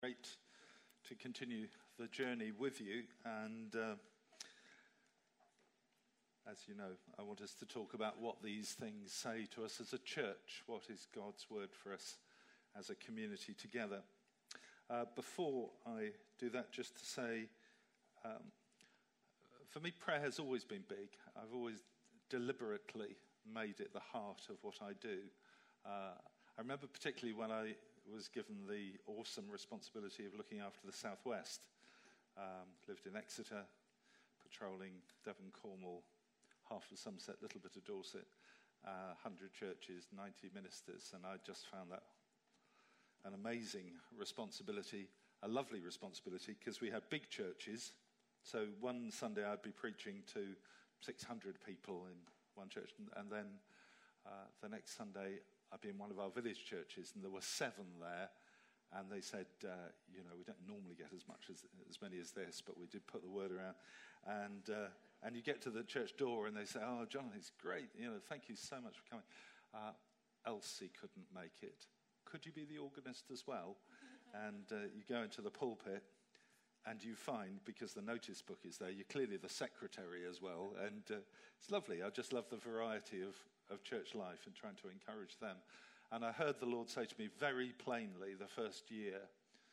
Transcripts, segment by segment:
Great to continue the journey with you, and as you know, I want us to talk about what these things say to us as a church. What is God's word for us as a community together? Before I do that, just to say, for me, prayer has always been big. I've always deliberately made it the heart of what I do. I remember particularly when I was given the awesome responsibility of looking after the Southwest. Lived in Exeter, patrolling Devon, Cornwall, half of Somerset, a little bit of Dorset, 100 churches, 90 ministers, and I just found that an amazing responsibility, a lovely responsibility, because we had big churches. So one Sunday I'd be preaching to 600 people in one church, and then the next Sunday I'd be in one of our village churches, and there were 7 there, and they said, we don't normally get as many as this, but we did put the word around, and you get to the church door, and they say, "Oh, John, it's great, thank you so much for coming. Elsie couldn't make it. Could you be the organist as well?" And you go into the pulpit, and you find, because the notice book is there, you're clearly the secretary as well, and it's lovely. I just love the variety of church life and trying to encourage them. And I heard the Lord say to me very plainly the first year,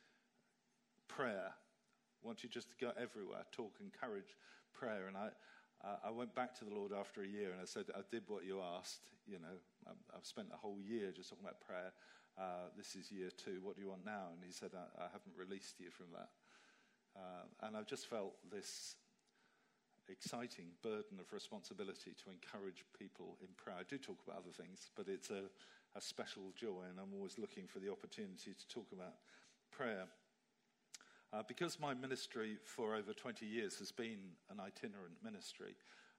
prayer. I want you just to go everywhere, talk, encourage prayer. And I went back to the Lord after a year and I said, I did what you asked. I've spent a whole year just talking about prayer. This is year 2. What do you want now? And he said, I haven't released you from that. And I've just felt this exciting burden of responsibility to encourage people in prayer. I do talk about other things, but it's a special joy, and I'm always looking for the opportunity to talk about prayer. Because my ministry for over 20 years has been an itinerant ministry,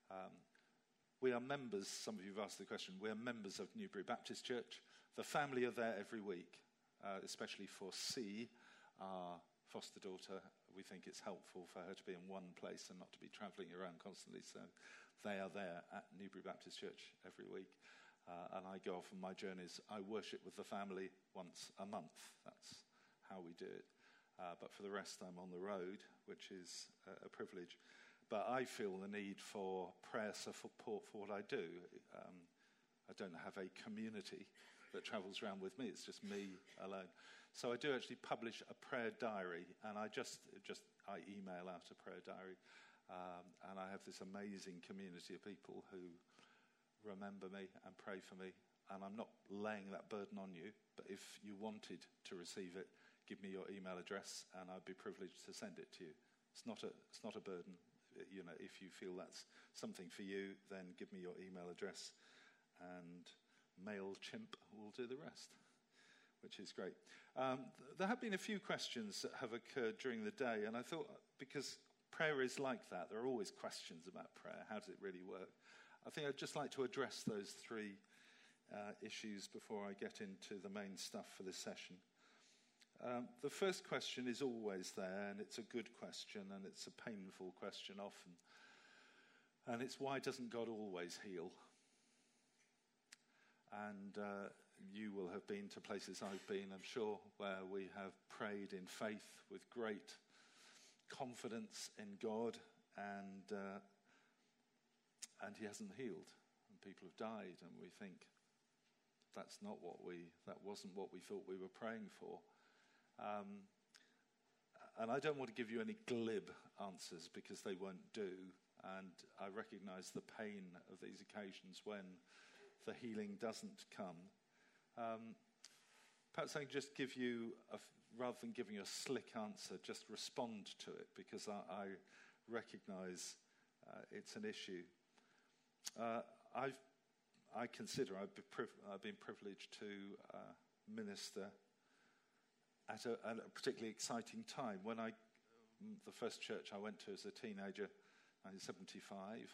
we are members, some of you have asked the question, we are members of Newbury Baptist Church. The family are there every week, especially for C, our foster daughter. We think it's helpful for her to be in one place and not to be travelling around constantly. So they are there at Newbury Baptist Church every week. And I go off on my journeys. I worship with the family once a month. That's how we do it. But for the rest, I'm on the road, which is a privilege. But I feel the need for prayer support for what I do. I don't have a community that travels around with me. It's just me alone. So I do actually publish a prayer diary, and I email out a prayer diary, and I have this amazing community of people who remember me and pray for me, and I'm not laying that burden on you, but if you wanted to receive it, give me your email address, and I'd be privileged to send it to you. It's not a burden. If you feel that's something for you, then give me your email address, and MailChimp will do the rest, which is great. There have been a few questions that have occurred during the day, and I thought, because prayer is like that, there are always questions about prayer. How does it really work? I think I'd just like to address those 3 issues before I get into the main stuff for this session. The first question is always there, and it's a good question, and it's a painful question often. And it's, why doesn't God always heal? And you will have been to places I've been, I'm sure, where we have prayed in faith with great confidence in God, and he hasn't healed, and people have died, and we think that wasn't what we thought we were praying for. And I don't want to give you any glib answers, because they won't do, and I recognise the pain of these occasions when the healing doesn't come. Perhaps I can just give you, rather than giving you a slick answer, just respond to it, because I recognise it's an issue. I consider I've been privileged to minister at a particularly exciting time. When the first church I went to as a teenager, 1975,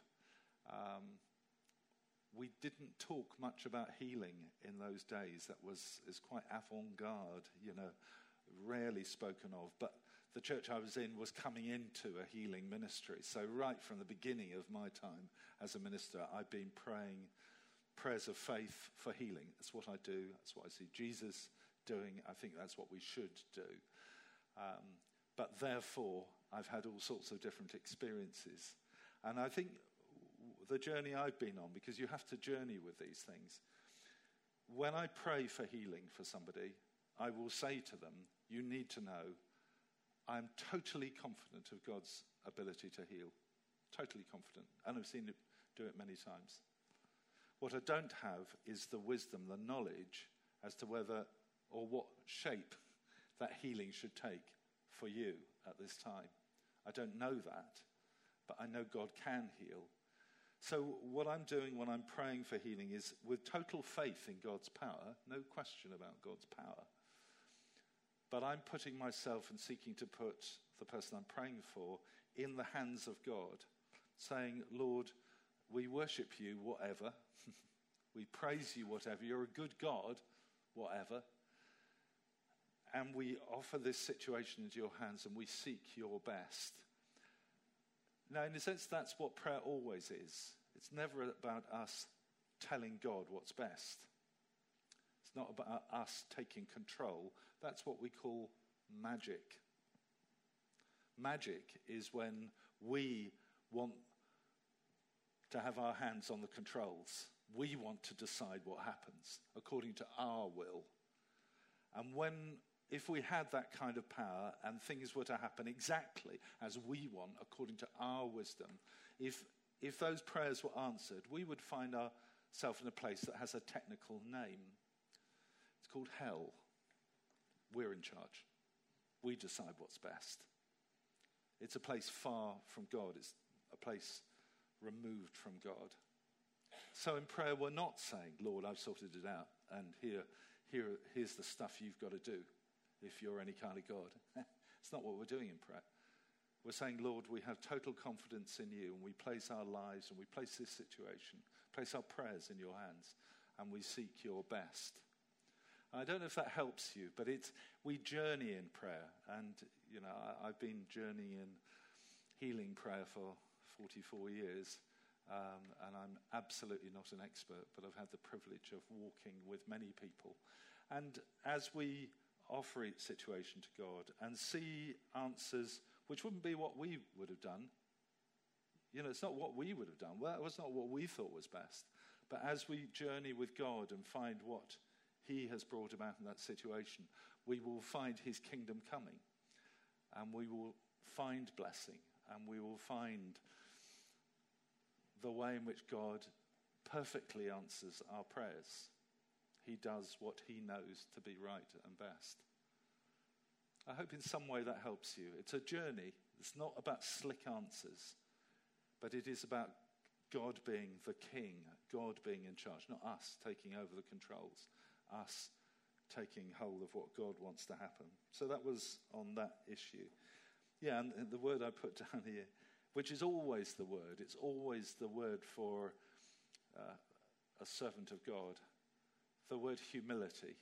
we didn't talk much about healing in those days. Is quite avant-garde, rarely spoken of. But the church I was in was coming into a healing ministry. So right from the beginning of my time as a minister, I've been praying prayers of faith for healing. That's what I do. That's what I see Jesus doing. I think that's what we should do. But therefore, I've had all sorts of different experiences. And I think the journey I've been on, because you have to journey with these things, when I pray for healing for somebody, I will say to them, you need to know, I'm totally confident of God's ability to heal. Totally confident. And I've seen it do it many times. What I don't have is the wisdom, the knowledge as to whether or what shape that healing should take for you at this time. I don't know that, but I know God can heal. So what I'm doing when I'm praying for healing is with total faith in God's power, no question about God's power, but I'm putting myself and seeking to put the person I'm praying for in the hands of God, saying, Lord, we worship you, whatever. We praise you, whatever. You're a good God, whatever. And we offer this situation into your hands and we seek your best. Now, in a sense, that's what prayer always is. It's never about us telling God what's best. It's not about us taking control. That's what we call magic. Magic is when we want to have our hands on the controls. We want to decide what happens according to our will. And if we had that kind of power and things were to happen exactly as we want according to our wisdom, if those prayers were answered, we would find ourselves in a place that has a technical name. It's called hell. We're in charge. We decide what's best. It's a place far from God. It's a place removed from God. So in prayer, we're not saying, Lord, I've sorted it out, and here's the stuff you've got to do if you're any kind of God. It's not what we're doing in prayer. We're saying, Lord, we have total confidence in you, and we place our lives and we place this situation, place our prayers in your hands, and we seek your best. I don't know if that helps you, but we journey in prayer. And, I've been journeying in healing prayer for 44 years, and I'm absolutely not an expert, but I've had the privilege of walking with many people. And as we offer each situation to God and see answers which wouldn't be what we would have done, it's not what we would have done. Well, it was not what we thought was best. But as we journey with God and find what he has brought about in that situation, we will find his kingdom coming, and we will find blessing, and we will find the way in which God perfectly answers our prayers. He does what he knows to be right and best. I hope in some way that helps you. It's a journey. It's not about slick answers, but it is about God being the king, God being in charge, not us taking over the controls, us taking hold of what God wants to happen. So that was on that issue. Yeah, and the word I put down here, which is always the word, it's always the word for a servant of God, the word humility.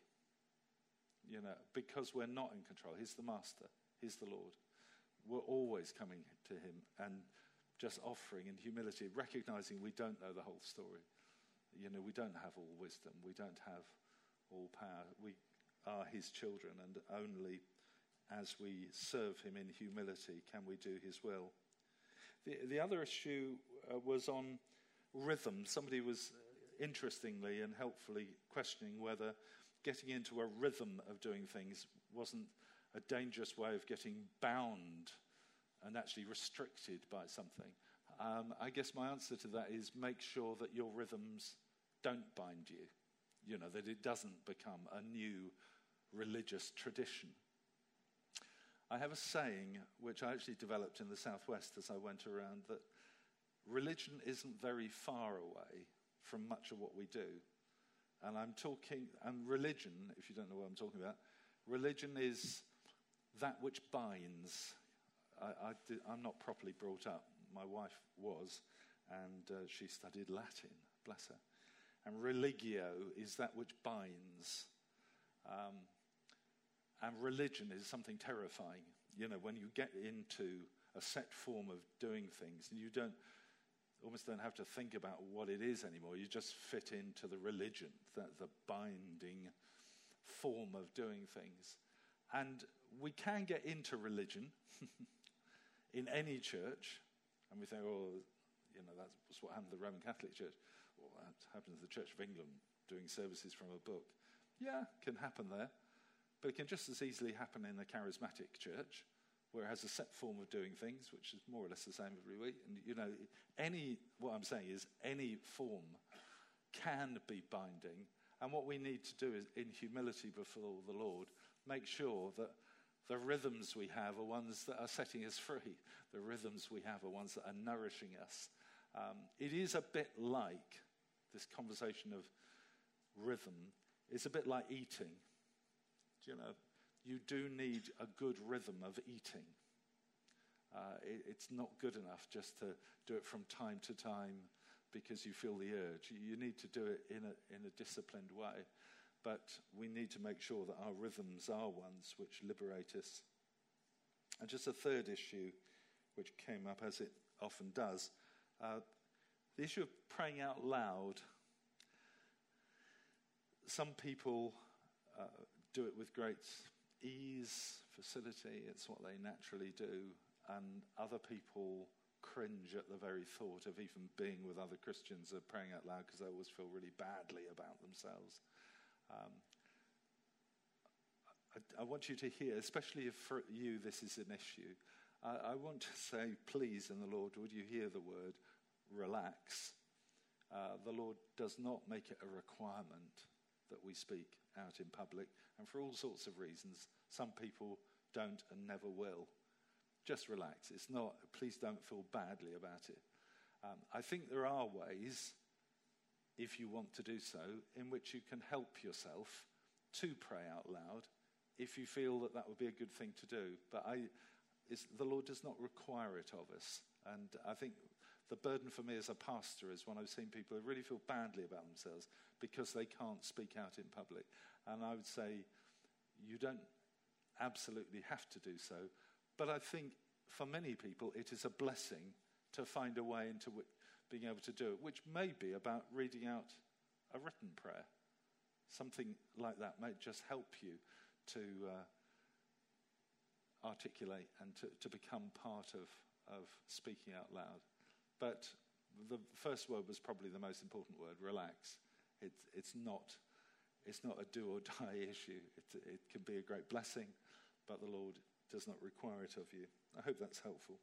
Because we're not in control. He's the master. He's the Lord. We're always coming to him and just offering in humility, recognizing we don't know the whole story. We don't have all wisdom. We don't have all power. We are his children, and only as we serve him in humility can we do his will. The other issue was on rhythm. Somebody was interestingly and helpfully questioning whether getting into a rhythm of doing things wasn't a dangerous way of getting bound and actually restricted by something. I guess my answer to that is make sure that your rhythms don't bind you, that it doesn't become a new religious tradition. I have a saying, which I actually developed in the Southwest as I went around, that religion isn't very far away from much of what we do. And religion, if you don't know what I'm talking about, religion is that which binds. I'm not properly brought up. My wife was, and she studied Latin, bless her. And religio is that which binds. And religion is something terrifying. When you get into a set form of doing things, and you almost don't have to think about what it is anymore. You just fit into the religion, the binding form of doing things. And we can get into religion in any church, and we think, that's what happened to the Roman Catholic Church. Well, that happened to the Church of England, doing services from a book. Yeah, can happen there. But it can just as easily happen in a charismatic church, where it has a set form of doing things, which is more or less the same every week. And, what I'm saying is any form can be binding. And what we need to do is, in humility before the Lord, make sure that the rhythms we have are ones that are setting us free. The rhythms we have are ones that are nourishing us. It is a bit like, this conversation of rhythm, it's a bit like eating. You do need a good rhythm of eating. It's not good enough just to do it from time to time because you feel the urge. You need to do it in a disciplined way. But we need to make sure that our rhythms are ones which liberate us. And just a third issue, which came up as it often does, the issue of praying out loud. Some people do it with great ease, facility. It's what they naturally do. And other people cringe at the very thought of even being with other Christians of praying out loud because they always feel really badly about themselves. I want you to hear, especially if for you this is an issue, I want to say, please, in the Lord, would you hear the word relax? The Lord does not make it a requirement that we speak out in public, and for all sorts of reasons. Some people don't and never will. Just relax. It's not, please don't feel badly about it. I think there are ways, if you want to do so, in which you can help yourself to pray out loud if you feel that would be a good thing to do. But the Lord does not require it of us. And I think the burden for me as a pastor is when I've seen people who really feel badly about themselves because they can't speak out in public. And I would say, you don't absolutely have to do so. But I think for many people, it is a blessing to find a way into being able to do it, which may be about reading out a written prayer. Something like that might just help you to articulate and to become part of speaking out loud. But the first word was probably the most important word, relax. It's not a do or die issue. It can be a great blessing, but the Lord does not require it of you. I hope that's helpful.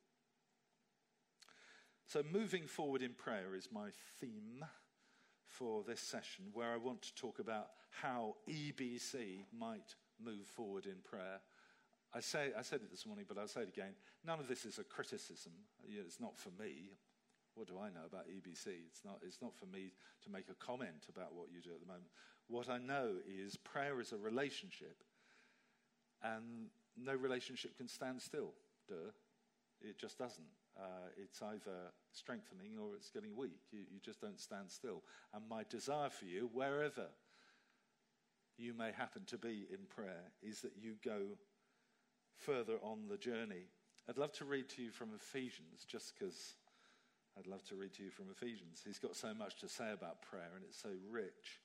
So moving forward in prayer is my theme for this session, where I want to talk about how EBC might move forward in prayer. I said it this morning, but I'll say it again. None of this is a criticism. It's not for me. What do I know about EBC? It's not for me to make a comment about what you do at the moment. What I know is prayer is a relationship, and no relationship can stand still. It just doesn't. It's either strengthening or it's getting weak. You just don't stand still. And my desire for you, wherever you may happen to be in prayer, is that you go further on the journey. I'd love to read to you from Ephesians, just because I'd love to read to you from Ephesians. He's got so much to say about prayer, and it's so rich.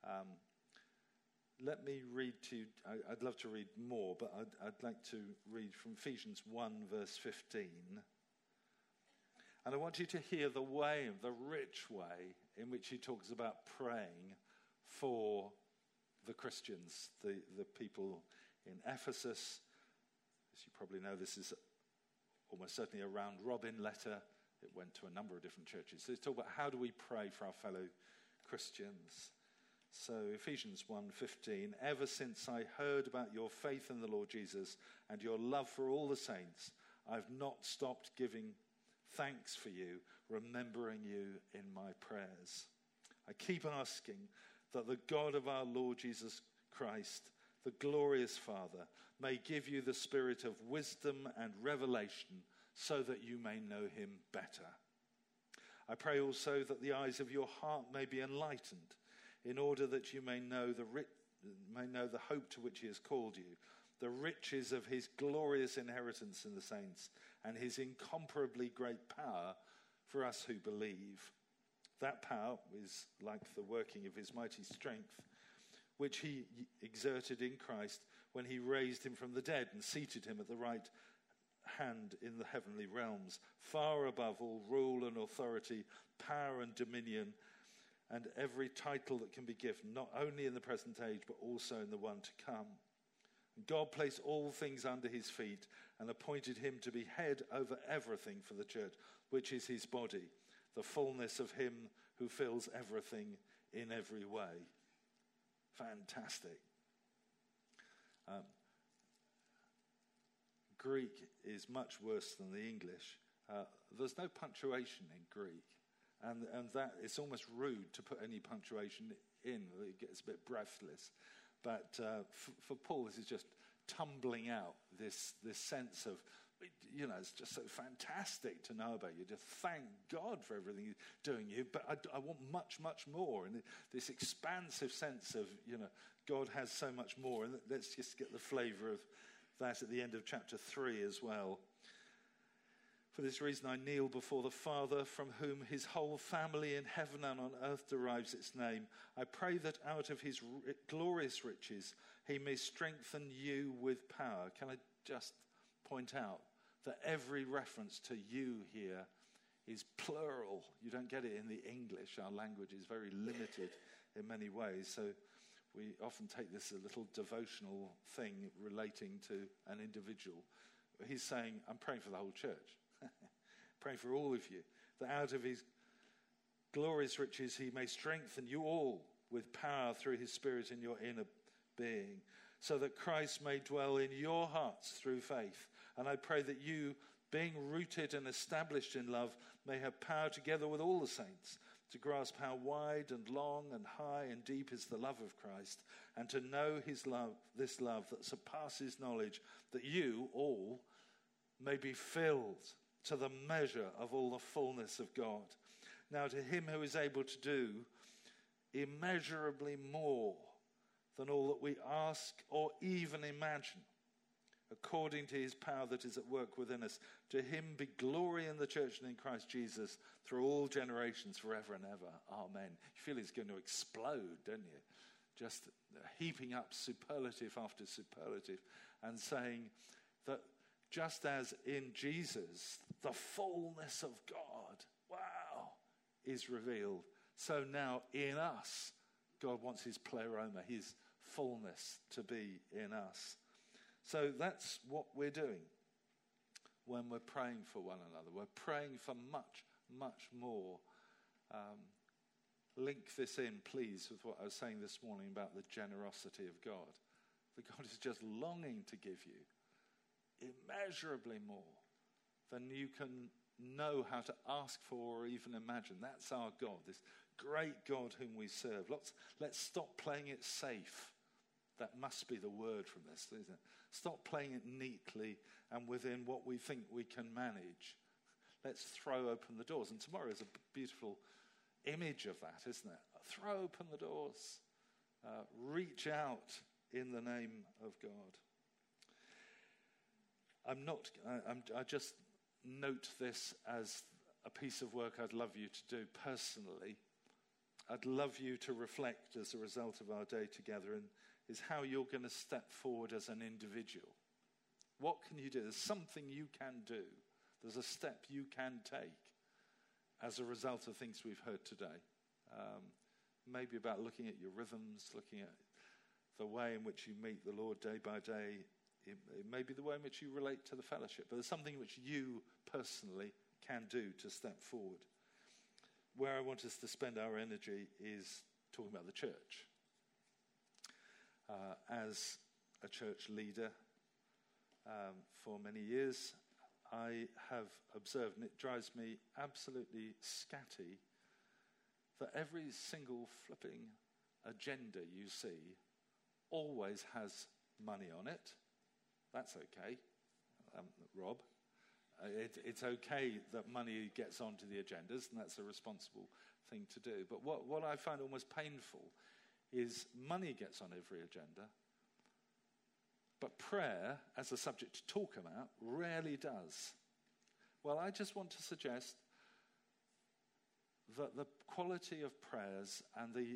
Let me read to you. I'd love to read more, but I'd like to read from Ephesians 1, verse 15. And I want you to hear the rich way in which he talks about praying for the Christians, the people in Ephesus. As you probably know, this is almost certainly a round-robin letter. It went to a number of different churches. So it's talk about how do we pray for our fellow Christians. So Ephesians 1:15, ever since I heard about your faith in the Lord Jesus and your love for all the saints, I've not stopped giving thanks for you, remembering you in my prayers. I keep asking that the God of our Lord Jesus Christ, the glorious Father, may give you the spirit of wisdom and revelation so that you may know him better. I pray also that the eyes of your heart may be enlightened, in order that you may know the hope to which he has called you, the riches of his glorious inheritance in the saints, and his incomparably great power for us who believe. That power is like the working of his mighty strength, which he exerted in Christ when he raised him from the dead and seated him at the right hand in the heavenly realms, far above all rule and authority, power and dominion, and every title that can be given, not only in the present age, but also in the one to come. God placed all things under his feet and appointed him to be head over everything for the church, which is his body, the fullness of him who fills everything in every way. Fantastic. Greek is much worse than the English. There's no punctuation in Greek, and that it's almost rude to put any punctuation in. It gets a bit breathless. But for Paul, this is just tumbling out this sense of, it's just so fantastic to know about you. Just thank God for everything he's doing you. But I want much, much more. And this expansive sense of, God has so much more. And let's just get the flavour of that at the end of chapter 3 as well. For this reason I kneel before the Father, from whom his whole family in heaven and on earth derives its name. I pray that out of his glorious riches he may strengthen you with power. Can I just point out that every reference to you here is plural. You don't get it in the English. Our language is very limited in many ways. So we often take this a little devotional thing relating to an individual. He's saying, I'm praying for the whole church. Praying for all of you, that out of his glorious riches he may strengthen you all with power through his Spirit in your inner being, so that Christ may dwell in your hearts through faith. And I pray that you, being rooted and established in love, may have power together with all the saints to grasp how wide and long and high and deep is the love of Christ, and to know his love, this love that surpasses knowledge, that you all may be filled to the measure of all the fullness of God. Now to him who is able to do immeasurably more than all that we ask or even imagine, according to his power that is at work within us, to him be glory in the church and in Christ Jesus through all generations forever and ever. Amen. You feel it's going to explode, don't you? Just heaping up superlative after superlative and saying that just as in Jesus, the fullness of God, is revealed, so now in us, God wants his pleroma, his fullness to be in us. So that's what we're doing when we're praying for one another. We're praying for much, much more. Link this in, please, with what I was saying this morning about the generosity of God. That God is just longing to give you immeasurably more than you can know how to ask for or even imagine. That's our God, this great God whom we serve. Let's stop playing it safe. That must be the word from this, isn't it? Stop playing it neatly and within what we think we can manage. Let's throw open the doors. And tomorrow is a beautiful image of that, isn't it? Throw open the doors. Reach out in the name of God. I just note this as a piece of work I'd love you to do personally. I'd love you to reflect as a result of our day together, and is how you're going to step forward as an individual. What can you do? There's something you can do. There's a step you can take as a result of things we've heard today. Maybe about looking at your rhythms, looking at the way in which you meet the Lord day by day. It may be the way in which you relate to the fellowship, but there's something which you personally can do to step forward. Where I want us to spend our energy is talking about the church. As a church leader for many years, I have observed, and it drives me absolutely scatty, that every single flipping agenda you see always has money on it. That's okay, Rob. It's okay that money gets onto the agendas, and that's a responsible thing to do. But what I find almost painful is money gets on every agenda, but prayer, as a subject to talk about, rarely does. Well, I just want to suggest that the quality of prayers and the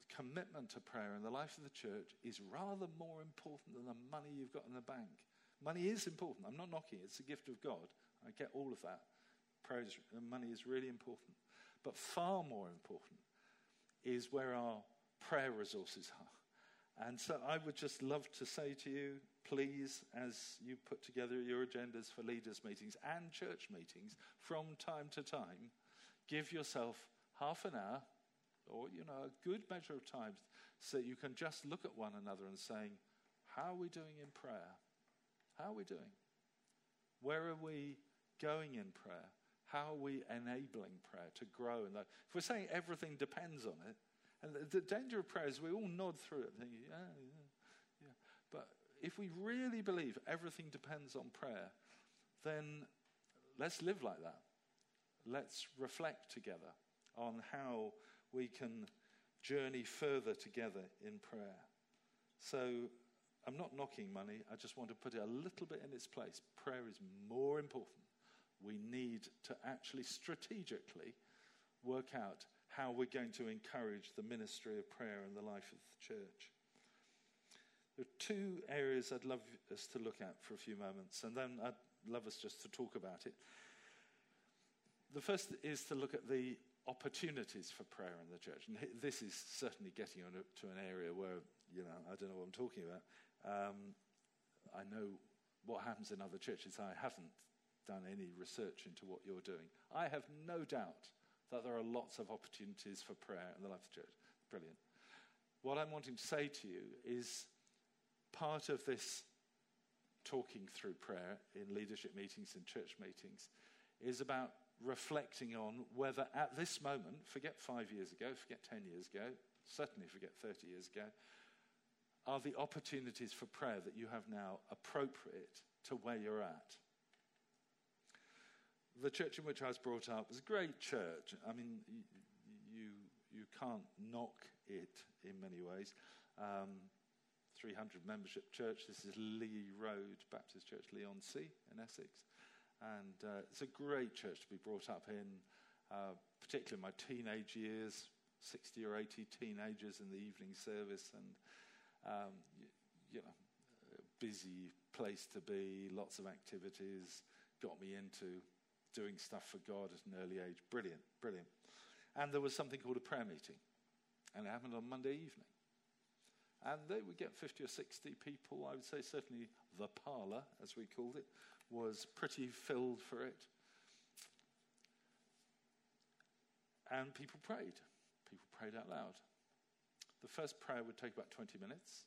commitment to prayer in the life of the church is rather more important than the money you've got in the bank. Money is important. I'm not knocking it. It's a gift of God. I get all of that. Money is really important. But far more important is where our prayer resources are. And so I would just love to say to you, please, as you put together your agendas for leaders' meetings and church meetings, from time to time, give yourself half an hour or, a good measure of time so you can just look at one another and saying, how are we doing in prayer? How are we doing? Where are we going in prayer? How are we enabling prayer to grow? And if we're saying everything depends on it, and the danger of prayer is we all nod through it thinking, yeah. But if we really believe everything depends on prayer, then let's live like that. Let's reflect together on how we can journey further together in prayer. So I'm not knocking money. I just want to put it a little bit in its place. Prayer is more important. We need to actually strategically work out how we're going to encourage the ministry of prayer in the life of the church. There are two areas I'd love us to look at for a few moments, and then I'd love us just to talk about it. The first is to look at the opportunities for prayer in the church. And this is certainly getting on to an area where, I don't know what I'm talking about. I know what happens in other churches. I haven't done any research into what you're doing. I have no doubt that there are lots of opportunities for prayer in the life of the church. Brilliant. What I'm wanting to say to you is part of this talking through prayer in leadership meetings and church meetings is about reflecting on whether at this moment, forget 5 years ago, forget 10 years ago, certainly forget 30 years ago, are the opportunities for prayer that you have now appropriate to where you're at? The church in which I was brought up was a great church. I mean, you can't knock it in many ways. 300 membership church. This is Lee Road Baptist Church, Leigh-on-Sea in Essex. And it's a great church to be brought up in, particularly in my teenage years, 60 or 80 teenagers in the evening service, and, busy place to be, lots of activities, got me into doing stuff for God at an early age. Brilliant, brilliant. And there was something called a prayer meeting, and it happened on Monday evening. And they would get 50 or 60 people. I would say certainly the parlour, as we called it, was pretty filled for it. And people prayed. People prayed out loud. The first prayer would take about 20 minutes.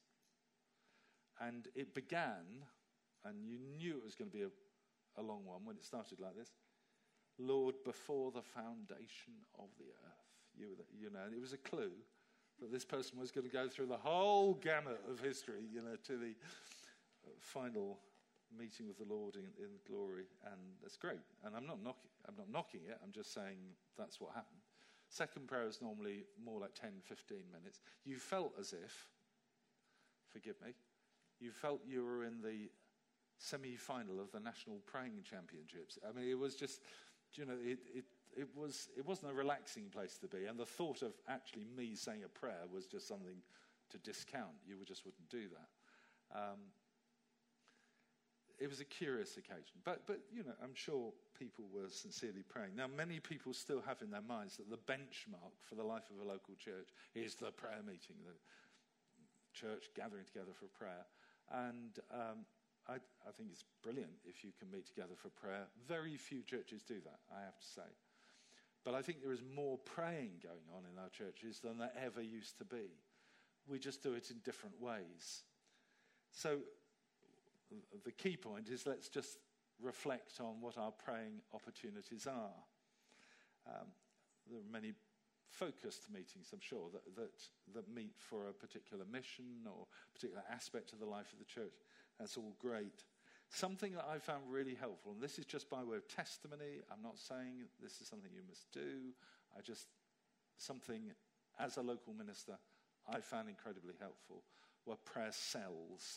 And it began, and you knew it was going to be a long one when it started like this. Lord, before the foundation of the earth. And it was a clue that this person was going to go through the whole gamut of history, to the final meeting with the Lord in glory. And that's great. And I'm not knocking it. I'm just saying that's what happened. Second prayer is normally more like 10, 15 minutes. You felt as if, forgive me, you felt you were in the semi-final of the National Praying Championships. I mean, it was just, it wasn't a relaxing place to be. And the thought of actually me saying a prayer was just something to discount. You just wouldn't do that. It was a curious occasion. But I'm sure people were sincerely praying. Now, many people still have in their minds that the benchmark for the life of a local church is the prayer meeting, the church gathering together for prayer. And I think it's brilliant if you can meet together for prayer. Very few churches do that, I have to say. But I think there is more praying going on in our churches than there ever used to be. We just do it in different ways. So the key point is let's just reflect on what our praying opportunities are. There are many focused meetings, I'm sure, that meet for a particular mission or a particular aspect of the life of the church. That's all great. Something that I found really helpful, and this is just by way of testimony, I'm not saying this is something you must do, something as a local minister I found incredibly helpful, were prayer cells.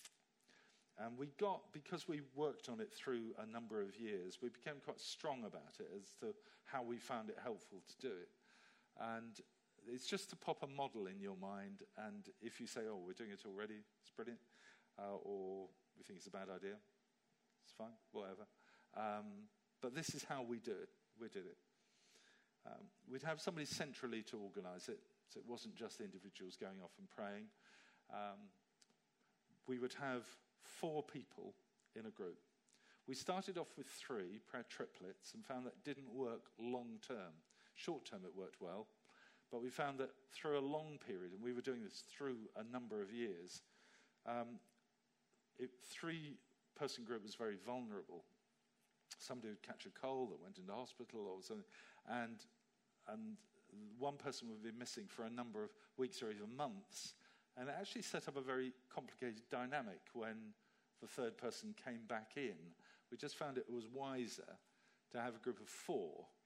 And because we worked on it through a number of years, we became quite strong about it as to how we found it helpful to do it. And it's just to pop a model in your mind, and if you say, oh, we're doing it already, it's brilliant, or we think it's a bad idea, it's fine, whatever. But this is how we do it. We did it. We'd have somebody centrally to organise it, so it wasn't just individuals going off and praying. We would have 4 people in a group. We started off with 3 prayer triplets and found that didn't work long term. Short term it worked well, but we found that through a long period, and we were doing this through a number of years, 3-person group was very vulnerable. Somebody would catch a cold that went into hospital or something, and one person would be missing for a number of weeks or even months. And it actually set up a very complicated dynamic when the 3rd person came back in. We just found it was wiser to have a group of 4,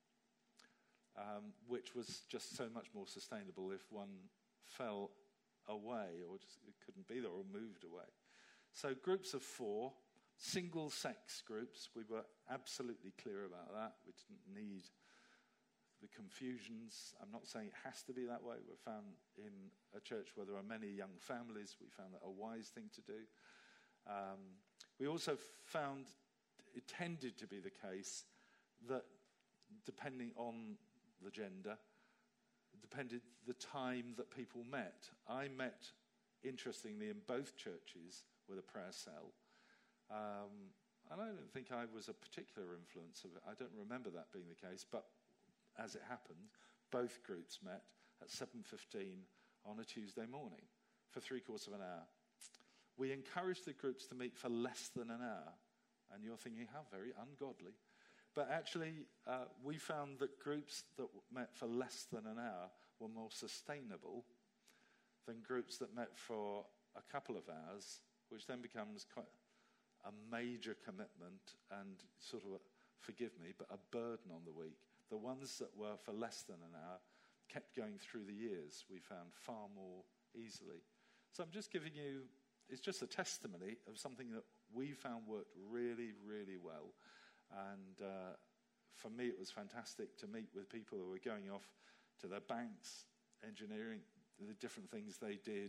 which was just so much more sustainable if one fell away or just couldn't be there or moved away. So groups of 4, single-sex groups, we were absolutely clear about that. We didn't need the confusions. I'm not saying it has to be that way. We found in a church where there are many young families, we found that a wise thing to do. We also found it tended to be the case that depending on the gender, depended the time that people met. I met, interestingly, in both churches with a prayer cell. And I don't think I was a particular influence of it. I don't remember that being the case, but as it happened, both groups met at 7:15 on a Tuesday morning for 3/4 of an hour. We encouraged the groups to meet for less than an hour, and you're thinking, how very ungodly. But actually, we found that groups that met for less than an hour were more sustainable than groups that met for a couple of hours, which then becomes quite a major commitment and sort of, forgive me, but a burden on the week. The ones that were for less than an hour kept going through the years, we found, far more easily. So I'm just giving you, it's just a testimony of something that we found worked really, really well. And for me, it was fantastic to meet with people who were going off to their banks, engineering, the different things they did.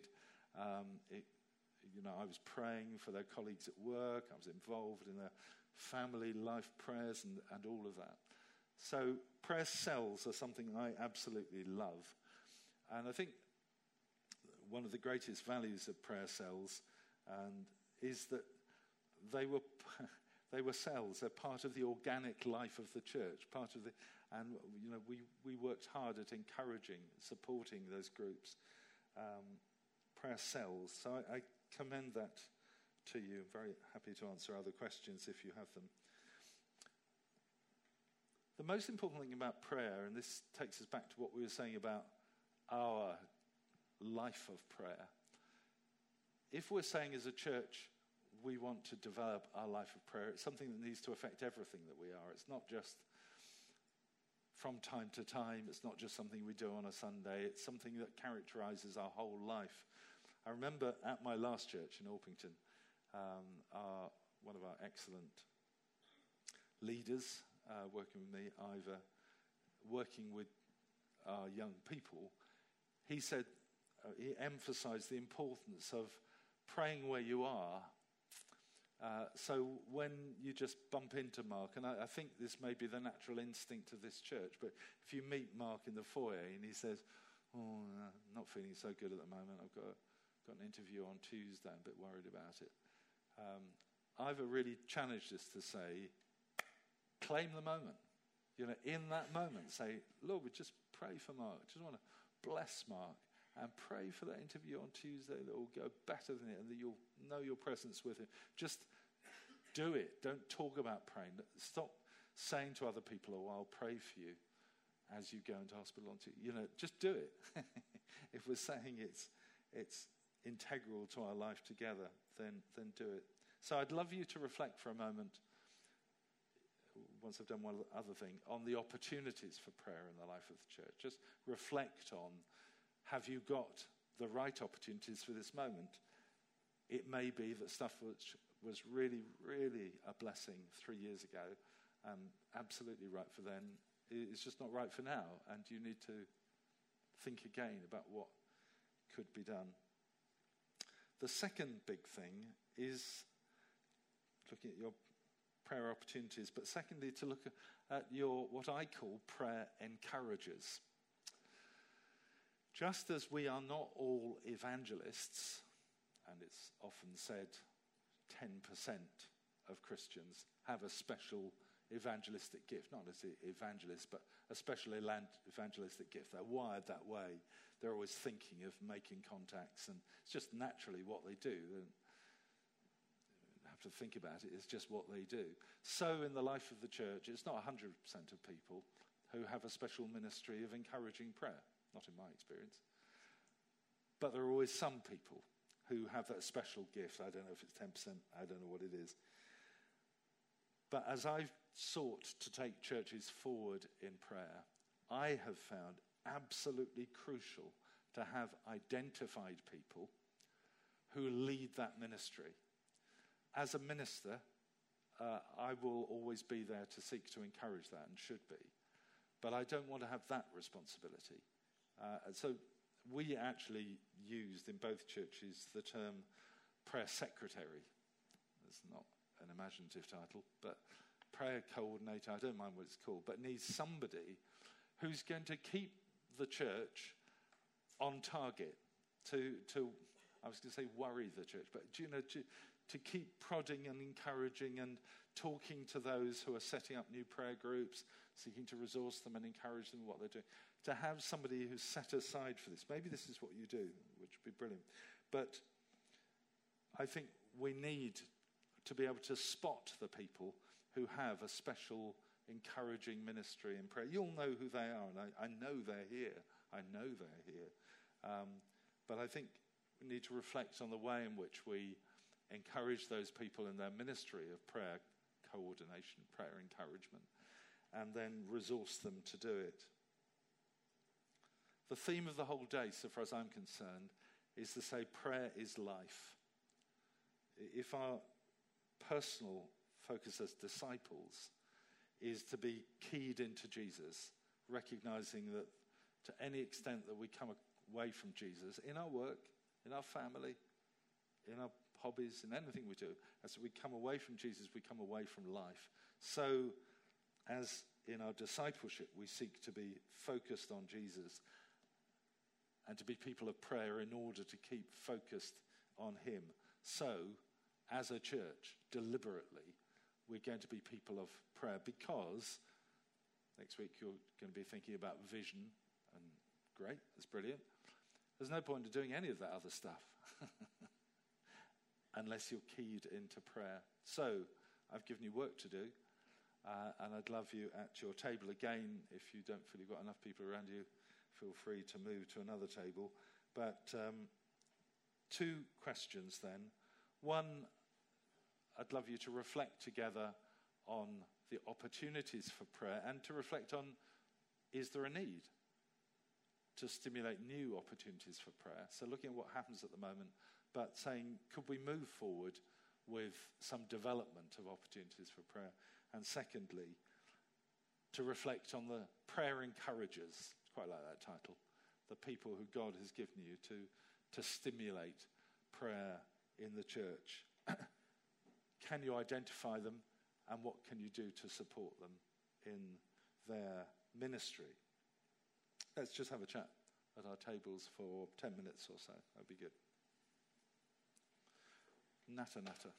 I was praying for their colleagues at work. I was involved in their family life prayers and all of that. So prayer cells are something I absolutely love. And I think one of the greatest values of prayer cells is that they were cells. They're part of the organic life of the church. We worked hard at encouraging, supporting those groups. Prayer cells. So I commend that to you. I'm very happy to answer other questions if you have them. The most important thing about prayer, and this takes us back to what we were saying about our life of prayer. If we're saying as a church we want to develop our life of prayer, it's something that needs to affect everything that we are. It's not just from time to time. It's not just something we do on a Sunday. It's something that characterizes our whole life. I remember at my last church in Orpington, one of our excellent leaders working with me, Ivor, working with our young people, he said, he emphasized the importance of praying where you are. So when you just bump into Mark, and I think this may be the natural instinct of this church, but if you meet Mark in the foyer and he says, not feeling so good at the moment, I've got an interview on Tuesday, I'm a bit worried about it. Ivor really challenged us to say, claim the moment. In that moment, say, Lord, we just pray for Mark. Just want to bless Mark and pray for that interview on Tuesday that will go better than it and that you'll know your presence with him. Just do it. Don't talk about praying. Stop saying to other people, I'll pray for you as you go into hospital on Tuesday. Just do it. If we're saying it's integral to our life together, then do it. So I'd love you to reflect for a moment, once I've done one other thing, on the opportunities for prayer in the life of the church. Just reflect on, have you got the right opportunities for this moment? It may be that stuff which was really, really a blessing 3 years ago, absolutely right for then, it's just not right for now, and you need to think again about what could be done. The second big thing is looking at your prayer opportunities, but secondly, to look at your, what I call prayer encouragers. Just as we are not all evangelists, and it's often said 10% of Christians have a special evangelistic gift, not as evangelists, but a special evangelistic gift. They're wired that way. They're always thinking of making contacts, and it's just naturally what they do. They don't have to think about it, it's just what they do. So in the life of the church, it's not 100% of people who have a special ministry of encouraging prayer, not in my experience. But there are always some people who have that special gift. I don't know if it's 10%, I don't know what it is. But as I've sought to take churches forward in prayer, I have found absolutely crucial to have identified people who lead that ministry. As a minister, I will always be there to seek to encourage that, and should be. But I don't want to have that responsibility. So we actually used in both churches the term prayer secretary. It's not an imaginative title, but prayer coordinator, I don't mind what it's called, but needs somebody who's going to keep the church on target, to I was going to say worry the church, but to keep prodding and encouraging and talking to those who are setting up new prayer groups, seeking to resource them and encourage them in what they're doing. To have somebody who's set aside for this. Maybe this is what you do, which would be brilliant. But I think we need to be able to spot the people who have a special encouraging ministry in prayer. You'll know who they are, and I know they're here. I know they're here. But I think we need to reflect on the way in which we encourage those people in their ministry of prayer coordination, prayer encouragement, and then resource them to do it. The theme of the whole day, so far as I'm concerned, is to say prayer is life. If our personal focus as disciples is to be keyed into Jesus, recognizing that to any extent that we come away from Jesus, in our work, in our family, in our hobbies, in anything we do, as we come away from Jesus, we come away from life. So, as in our discipleship, we seek to be focused on Jesus and to be people of prayer in order to keep focused on him. So, as a church, deliberately, we're going to be people of prayer, because next week you're going to be thinking about vision, and great, that's brilliant. There's no point in doing any of that other stuff unless you're keyed into prayer. So, I've given you work to do, and I'd love you at your table. Again, if you don't feel you've got enough people around you, feel free to move to another table. But two questions then. One, I'd love you to reflect together on the opportunities for prayer, and to reflect on, is there a need to stimulate new opportunities for prayer? So looking at what happens at the moment, but saying, could we move forward with some development of opportunities for prayer? And secondly, to reflect on the prayer encouragers, quite like that title, the people who God has given you to stimulate prayer in the church. Can you identify them, and what can you do to support them in their ministry? Let's just have a chat at our tables for 10 minutes or so. That'd be good. Natter, natter.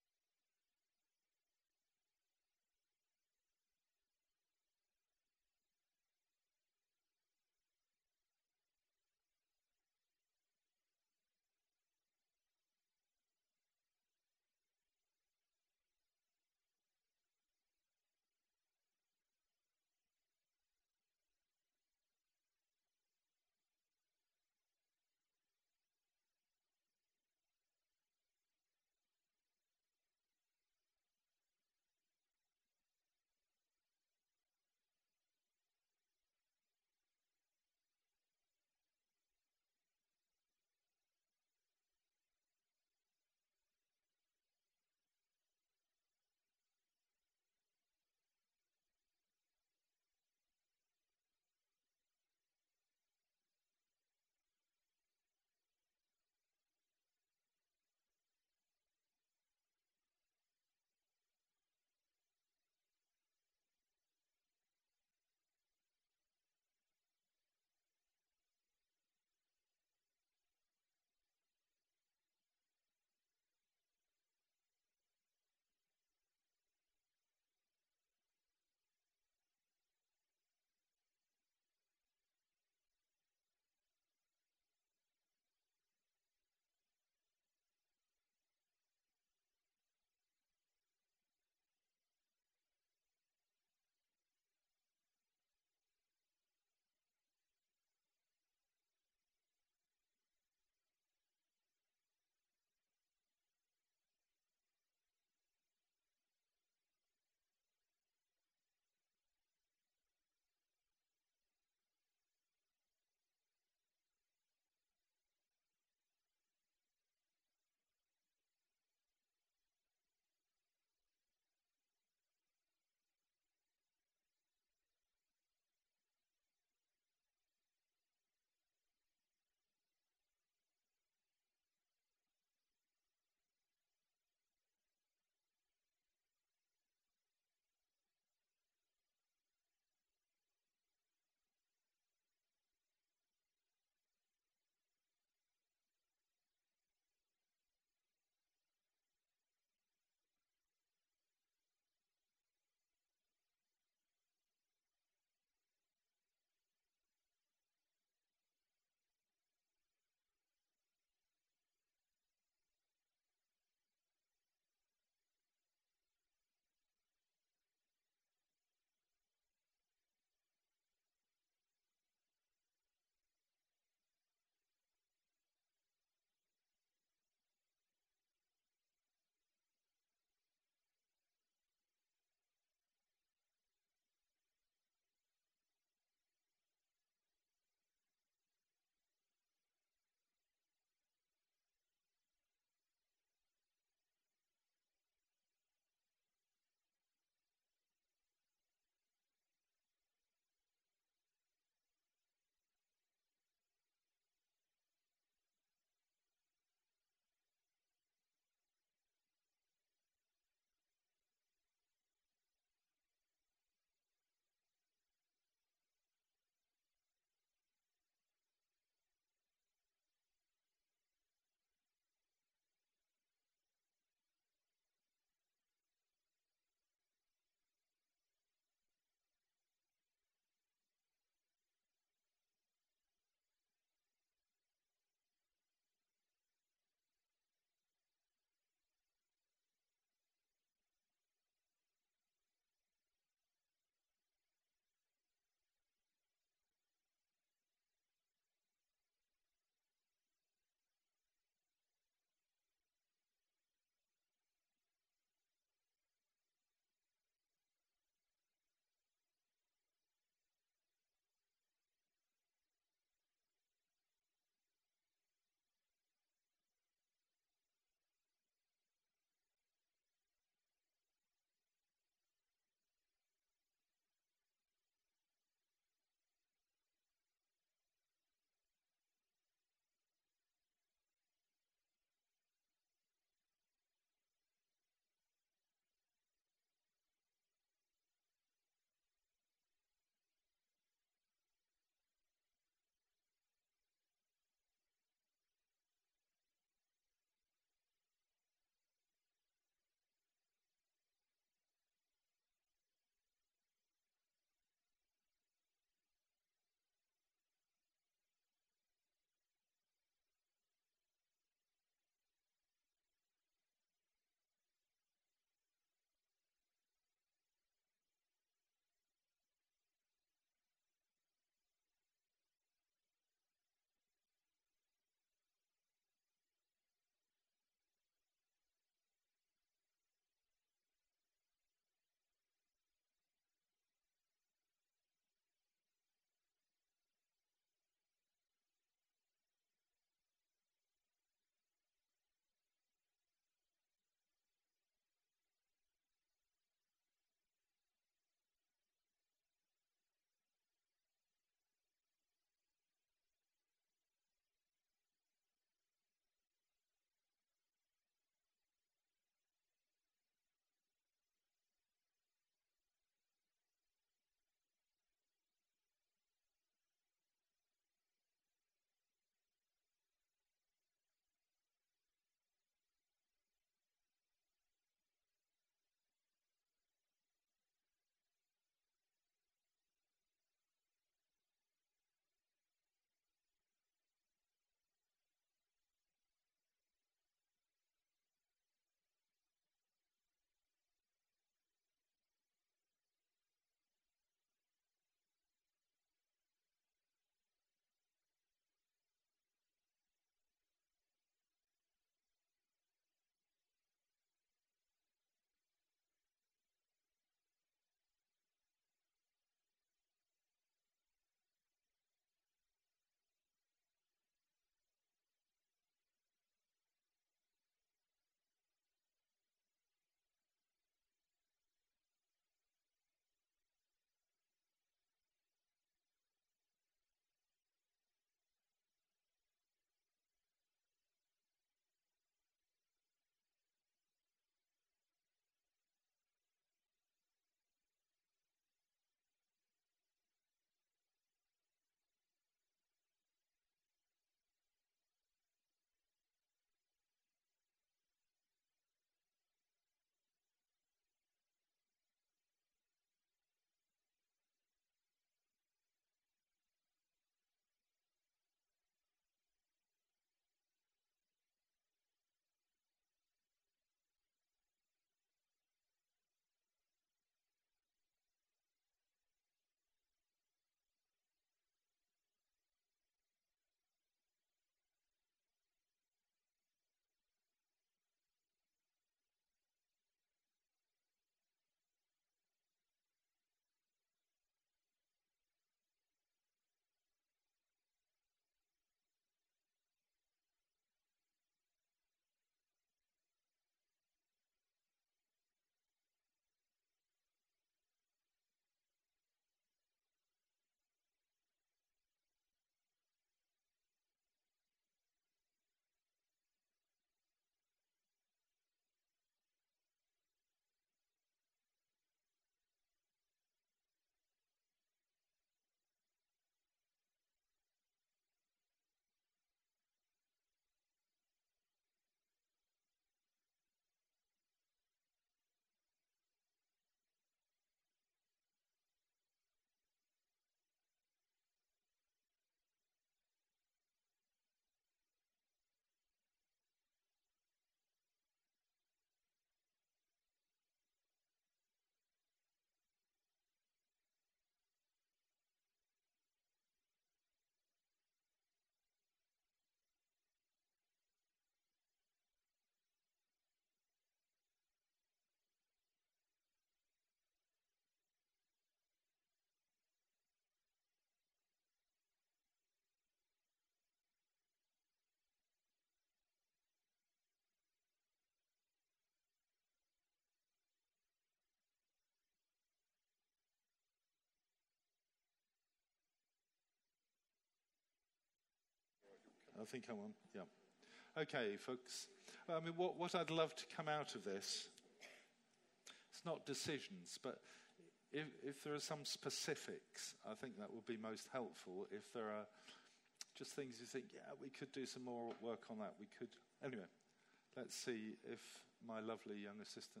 I think I'm on. Yeah. Okay, folks. I mean, what I'd love to come out of this, it's not decisions, but if there are some specifics, I think that would be most helpful. If there are just things you think, yeah, we could do some more work on that, we could. Anyway, let's see if my lovely young assistant...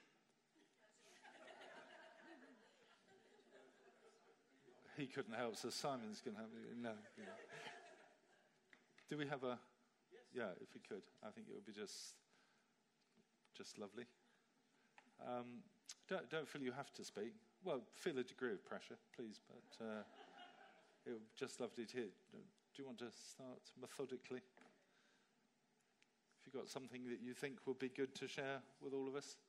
He couldn't help, so Simon's going to help me. No. Yeah. Do we have a... Yeah, if we could. I think it would be just lovely. Don't feel you have to speak. Well, feel a degree of pressure, please, but it would be just lovely to hear. Do you want to start methodically? If you've got something that you think would be good to share with all of us?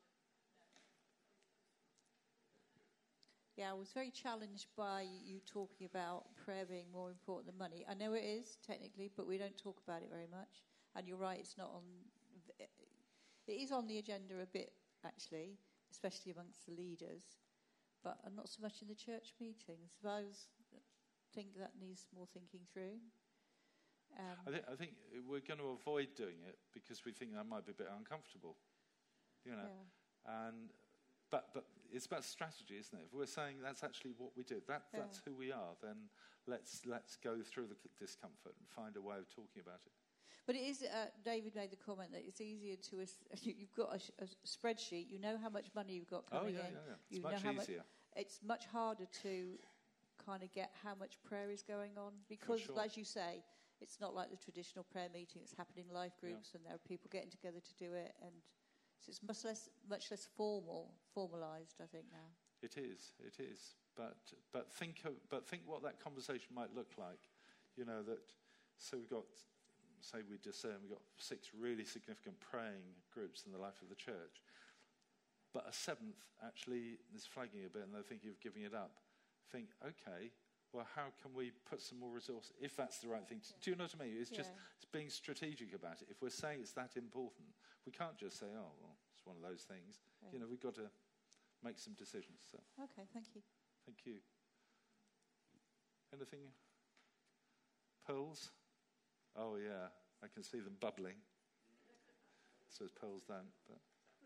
Yeah, I was very challenged by you talking about prayer being more important than money. I know it is, technically, but we don't talk about it very much. And you're right, it's not on... It is on the agenda a bit, actually, especially amongst the leaders, but not so much in the church meetings. But I think that needs more thinking through. I think we're going to avoid doing it because we think that might be a bit uncomfortable, you know. Yeah. But it's about strategy, isn't it? If we're saying that's actually what we do, that's who we are, then let's go through the discomfort and find a way of talking about it. But it is, David made the comment that it's easier to, you've got a spreadsheet, you know how much money you've got coming in. It's much easier. It's much harder to kind of get how much prayer is going on because, as you say, it's not like the traditional prayer meeting. It's happening in life groups and there are people getting together to do it, and so it's much less formalised, I think, now. It is. But think what that conversation might look like. You know, that, so we've got, say we discern, we've got 6 really significant praying groups in the life of the church. But a 7th actually is flagging a bit and they're thinking of giving it up. Think, okay, well, how can we put some more resource, if that's the right thing to do? You know what I mean? It's just it's being strategic about it. If we're saying it's that important, we can't just say, oh, well, it's one of those things. Yeah. You know, we've got to make some decisions. So. Okay, thank you. Thank you. Anything? Pearls? Oh, yeah, I can see them bubbling. So it's pearls down. But.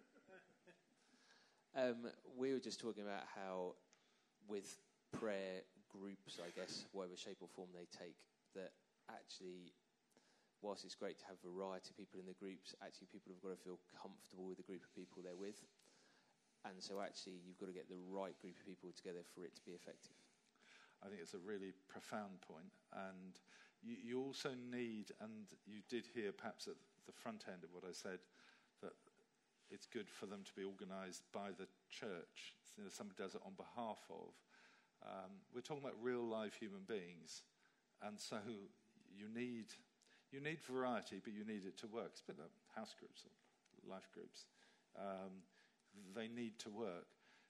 We were just talking about how with prayer groups, I guess, whatever shape or form they take, that actually, whilst it's great to have variety of people in the groups, actually people have got to feel comfortable with the group of people they're with. And so actually you've got to get the right group of people together for it to be effective. I think it's a really profound point. And you also need, and you did hear perhaps at the front end of what I said, that it's good for them to be organised by the church. You know, somebody does it on behalf of. We're talking about real live human beings, and so you need variety, but you need it to work. It's a bit like house groups or life groups. They need to work.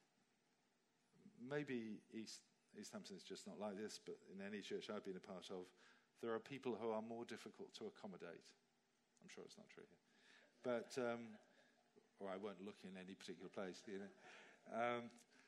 Maybe East Hampton is just not like this, but in any church I've been a part of, there are people who are more difficult to accommodate. I'm sure it's not true here, but or I won't look in any particular place. You know.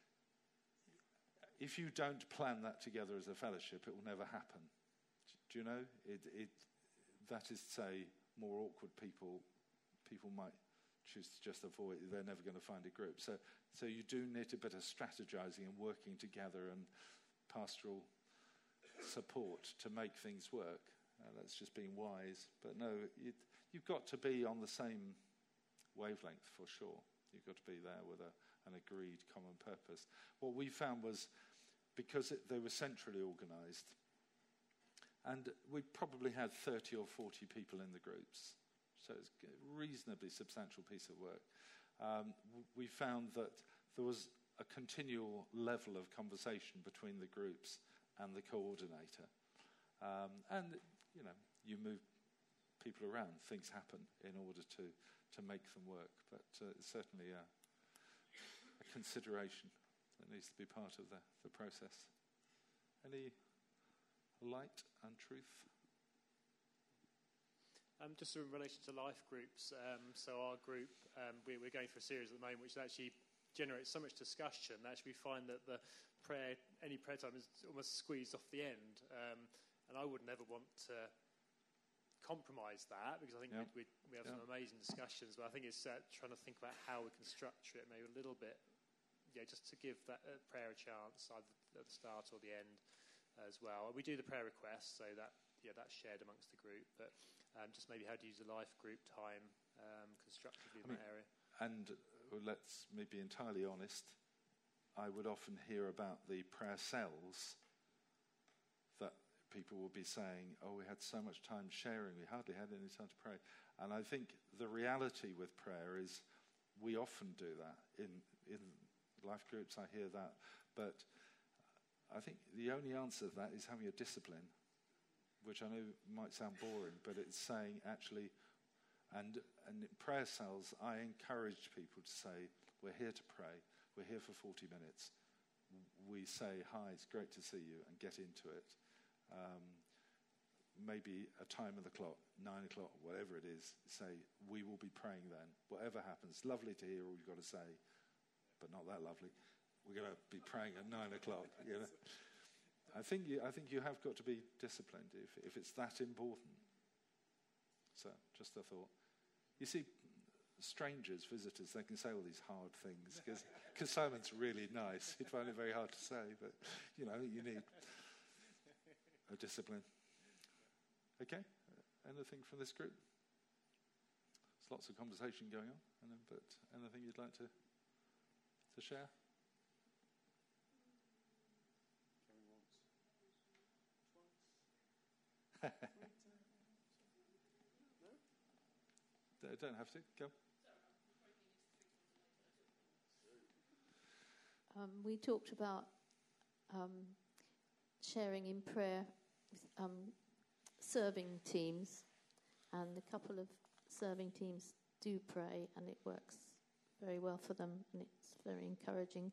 If you don't plan that together as a fellowship, it will never happen. Do you know? That is to say, more awkward people might choose to just avoid. They're never going to find a group. So you do need a bit of strategizing and working together and pastoral support to make things work. That's just being wise. But no, you've got to be on the same wavelength for sure. You've got to be there with an agreed common purpose. What we found was, because they were centrally organised, and we probably had 30 or 40 people in the groups, so it's a reasonably substantial piece of work. We found that there was a continual level of conversation between the groups and the coordinator. And, you know, you move people around, things happen in order to make them work. But it's certainly a consideration that needs to be part of the process. Any light and truth? Just in relation to life groups, so our group, we're going through a series at the moment which actually generates so much discussion. Actually, we find that any prayer time is almost squeezed off the end. And I would never want to compromise that, because I think we have some amazing discussions, but I think it's trying to think about how we can structure it maybe a little bit, just to give that prayer a chance, either at the start or the end as well. We do the prayer requests, so that's shared amongst the group, but just maybe how to use the life group time constructively in that area. And let's be entirely honest, I would often hear about the prayer cells that people will be saying, we had so much time sharing, we hardly had any time to pray. And I think the reality with prayer is we often do that. In life groups, I hear that. But I think the only answer to that is having a discipline, which I know might sound boring, but it's saying actually, and in prayer cells, I encourage people to say, we're here to pray, we're here for 40 minutes. We say, hi, it's great to see you, and get into it. Maybe a time of the clock, 9 o'clock, whatever it is, say, we will be praying then. Whatever happens, lovely to hear all you've got to say, but not that lovely. We're going to be praying at 9 o'clock. I think you have got to be disciplined if it's that important. So, just a thought. You see, strangers, visitors, they can say all these hard things because Simon's really nice. You'd find it very hard to say, but you need a discipline. Okay, anything from this group? There's lots of conversation going on, but anything you'd like to share? Don't have to. Go. We talked about sharing in prayer with serving teams, and a couple of serving teams do pray, and it works very well for them, and it's very encouraging.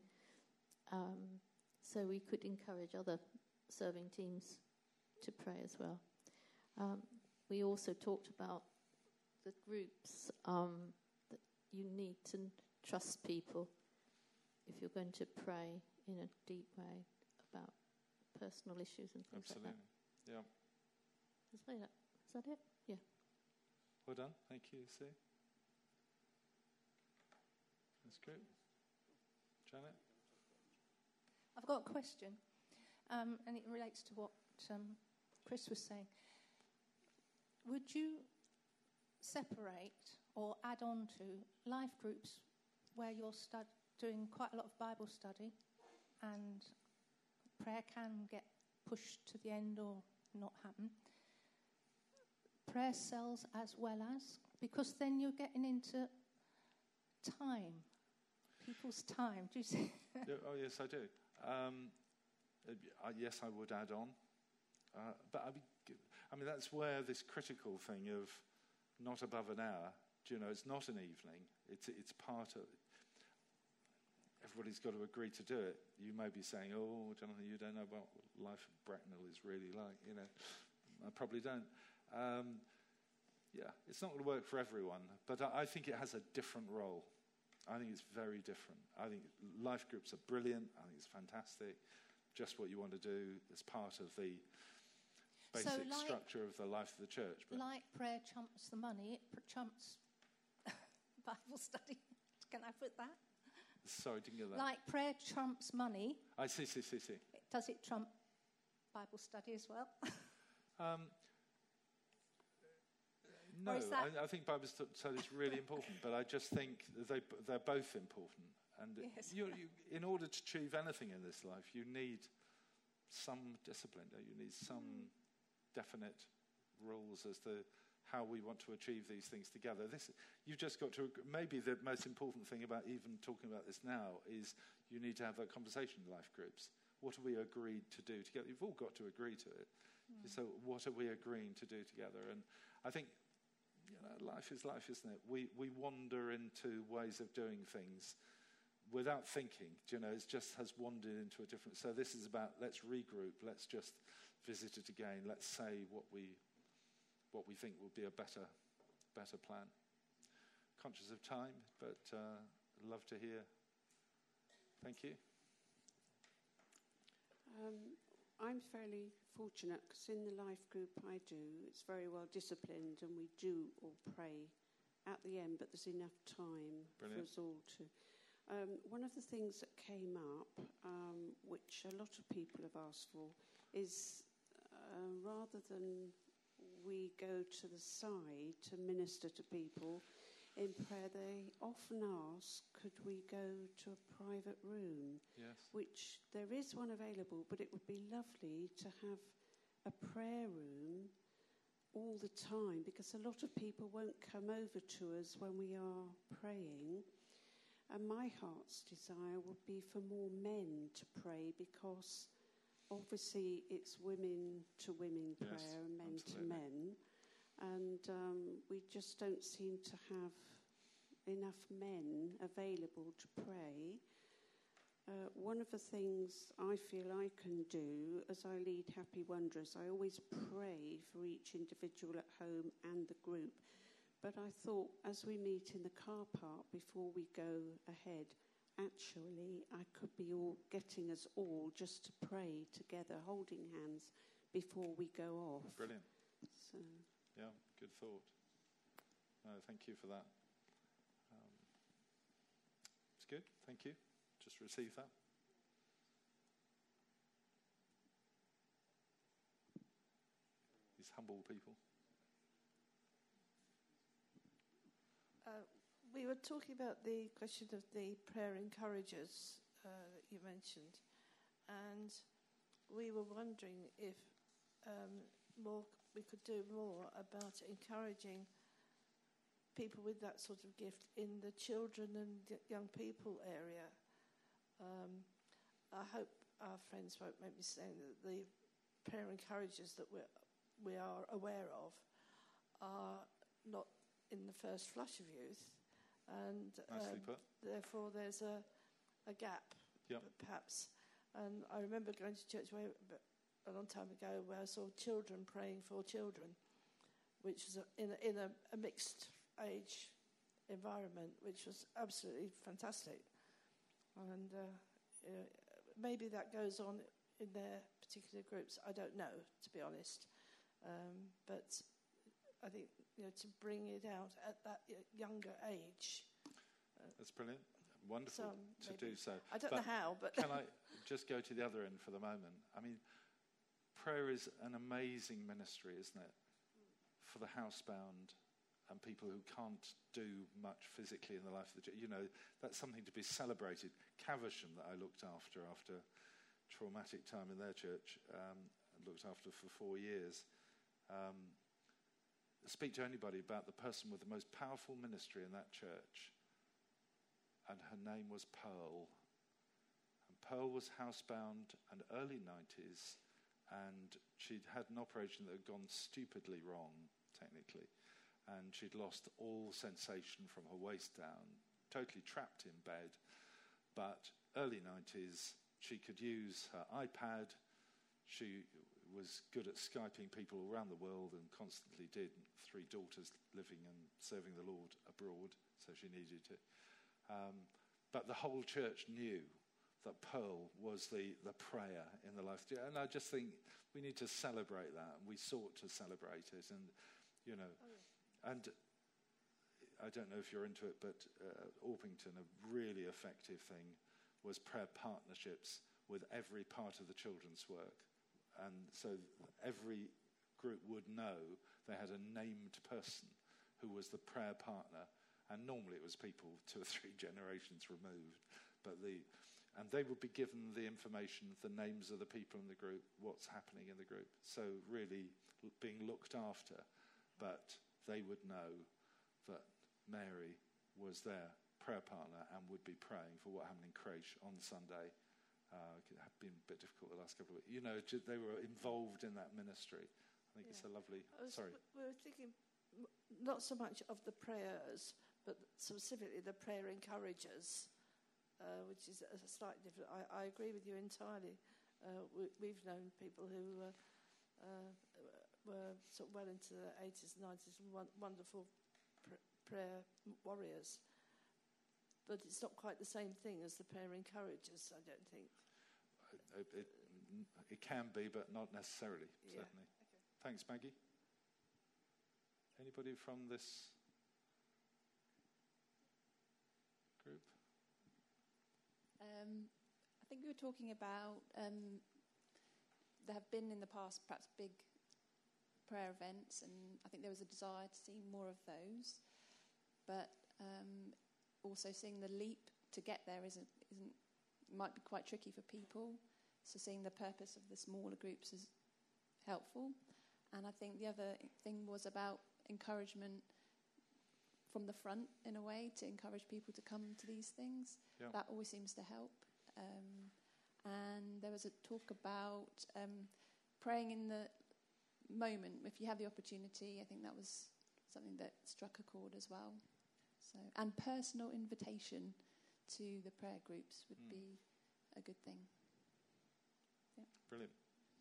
So we could encourage other serving teams to pray as well. We also talked about the groups, that you need to trust people if you're going to pray in a deep way about personal issues and things like that. Absolutely, yeah. Is that it? Yeah. Well done. Thank you, Sue. That's great. Janet? I've got a question, and it relates to what Chris was saying. Would you separate or add on to life groups where you're doing quite a lot of Bible study and prayer can get pushed to the end or not happen? Prayer cells as well as, because then you're getting into time, people's time. Do you see? Oh, yes, I do. Yes, I would add on. But I mean, that's where this critical thing of not above an hour, it's not an evening. It's part of it. Everybody's got to agree to do it. You may be saying, Jonathan, you don't know what life at Bracknell is really like. I probably don't. It's not going to work for everyone, but I think it has a different role. I think it's very different. I think life groups are brilliant. I think it's fantastic. Just what you want to do as part of the basic structure of the life of the church. But like prayer trumps the money, it trumps Bible study. Can I put that? Sorry, didn't get that. Like prayer trumps money. I see. Does it trump Bible study as well? No, I think Bible study is really important, but I just think they're both important. And yes. In order to achieve anything in this life, you need some discipline. You need some definite rules as to how we want to achieve these things together. You've just got to. Maybe the most important thing about even talking about this now is you need to have that conversation in life groups. What have we agreed to do together? You've all got to agree to it. So what are we agreeing to do together? And I think life is life, isn't it? We wander into ways of doing things without thinking. It just has wandered into a different. So this is about let's regroup. Let's just visit it again. Let's say what we think would be a better plan. Conscious of time, but love to hear. Thank you. I'm fairly fortunate because in the life group I do, it's very well disciplined and we do all pray at the end, but there's enough time for us all to. One of the things that came up, which a lot of people have asked for, is rather than we go to the side to minister to people in prayer, they often ask, could we go to a private room? Yes. Which there is one available, but it would be lovely to have a prayer room all the time, because a lot of people won't come over to us when we are praying. And my heart's desire would be for more men to pray, because obviously it's women to women prayer and men to men. And we just don't seem to have enough men available to pray. One of the things I feel I can do as I lead Happy Wanderers, I always pray for each individual at home and the group. But I thought, as we meet in the car park before we go ahead, actually I could be all getting us all just to pray together, holding hands before we go off. Brilliant. So. Yeah, good thought. No, thank you for that. It's good, thank you. Just receive that. These humble people. We were talking about the question of the prayer encouragers that you mentioned, and we were wondering if we could do more about encouraging people with that sort of gift in the children and young people area. I hope our friends won't make me say that the prayer encouragers that we are aware of are not in the first flush of youth, and therefore there's a gap, perhaps. And I remember going to church a long time ago where I saw children praying for children, which was in a mixed age environment, which was absolutely fantastic. And maybe that goes on in their particular groups. I don't know, to be honest. But I think to bring it out at that younger age. That's brilliant. Wonderful to do so. I don't know how, but... Can I just go to the other end for the moment? I mean, prayer is an amazing ministry, isn't it? For the housebound and people who can't do much physically in the life of the church. That's something to be celebrated. Caversham, that I looked after traumatic time in their church, looked after for 4 years. Speak to anybody about the person with the most powerful ministry in that church, and her name was Pearl. And Pearl was housebound and early 90s, and she'd had an operation that had gone stupidly wrong, technically, and she'd lost all sensation from her waist down, totally trapped in bed. But early 90s, she could use her iPad. She was good at Skyping people around the world and constantly did. 3 daughters living and serving the Lord abroad, so she needed to. But the whole church knew that Pearl was the prayer in the life. And I just think we need to celebrate that. We sought to celebrate it. And, and I don't know if you're into it, but Orpington, a really effective thing was prayer partnerships with every part of the children's work. And so every group would know they had a named person who was the prayer partner. And normally it was people 2 or 3 generations removed. And they would be given the information, the names of the people in the group, what's happening in the group. So really being looked after. But they would know that Mary was their prayer partner and would be praying for what happened in Creche on Sunday. It had been a bit difficult the last couple of weeks. They were involved in that ministry. I think it's a lovely... Sorry. We were thinking not so much of the prayers, but specifically the prayer encouragers, which is slightly different. I agree with you entirely. We've known people who were sort of well into the 80s and 90s, wonderful prayer warriors. But it's not quite the same thing as the prayer encouragers, I don't think. it can be, but not necessarily, Yeah. certainly. Okay. Thanks, Maggie. Anybody from this group? I think we were talking about there have been in the past perhaps big prayer events, and I think there was a desire to see more of those. But also seeing the leap to get there might be quite tricky for people. So seeing the purpose of the smaller groups is helpful. And I think the other thing was about encouragement from the front, in a way, to encourage people to come to these things. Yeah. That always seems to help. And there was a talk about praying in the moment. If you have the opportunity, I think that was something that struck a chord as well. So, and personal invitation to the prayer groups would be a good thing. Yeah. Brilliant.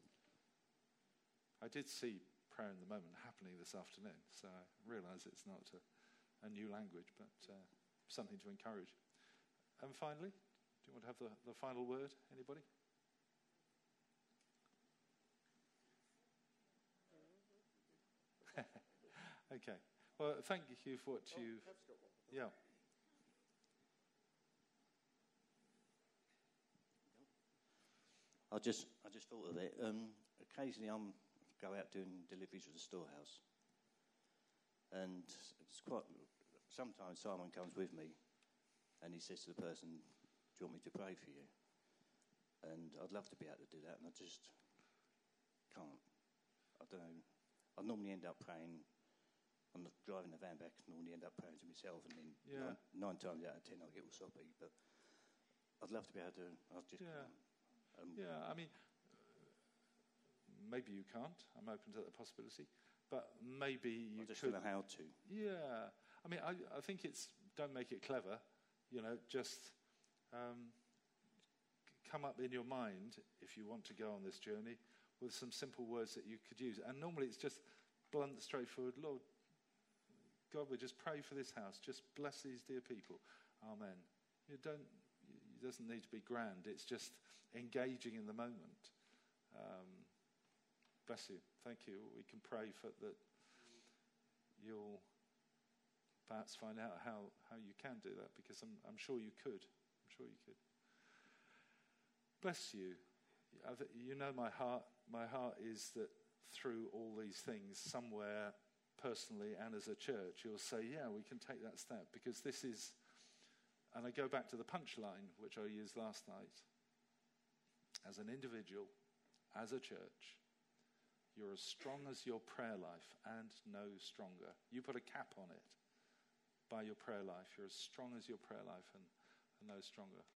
I did see prayer in the moment happening this afternoon, so I realise it's not a new language, but something to encourage. And finally, do you want to have the final word? Anybody? Okay. Well, thank you for what you've... Yeah. I just thought of it. Occasionally, I go out doing deliveries with the storehouse, and it's quite. Sometimes Simon comes with me, and he says to the person, "Do you want me to pray for you?" And I'd love to be able to do that, and I just can't. I don't know. I normally end up praying. I'm driving the van back. I normally end up praying to myself, and then nine times out of 10 I'll get all soppy. But I'd love to be able to. I just can't. I mean, maybe you can't. I'm open to that possibility. But maybe you I just could. don't know how to. Yeah. I mean, I think don't make it clever. Just come up in your mind, if you want to go on this journey, with some simple words that you could use. And normally it's just blunt, straightforward. Lord, God, we just pray for this house. Just bless these dear people. Amen. It doesn't need to be grand. It's just engaging in the moment. Bless you. Thank you. We can pray for that. You'll perhaps find out how you can do that, because I'm sure you could. I'm sure you could. Bless you. You know my heart. My heart is that through all these things, somewhere personally and as a church, you'll say, yeah, we can take that step, because this is, and I go back to the punchline, which I used last night. As an individual, as a church, you're as strong as your prayer life and no stronger. You put a cap on it by your prayer life. You're as strong as your prayer life and no stronger.